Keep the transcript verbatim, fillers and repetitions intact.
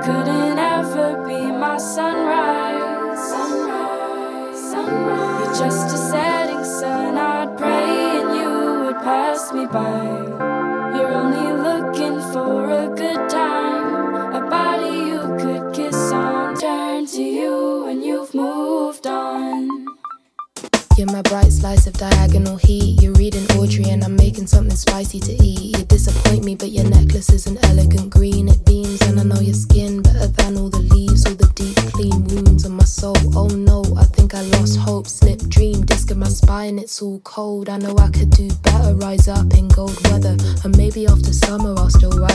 couldn't ever be my sunrise. Sunrise, sunrise. You're just a setting sun. I'd pray and you would pass me by. You're only looking for a good time, a body you could kiss on. Turn to you and you've moved on. You're my bright slice of diagonal heat. You're reading Audrey and I'm making something spicy to eat. You disappoint me but your necklace is an elegant green. It beams and I know your skin better than all the leaves. All the deep clean wounds on my soul. Oh no, I think I lost hope. Slip dream, disc in my spine, it's all cold. I know I could do better, rise up in cold weather. And maybe after summer I'll still rise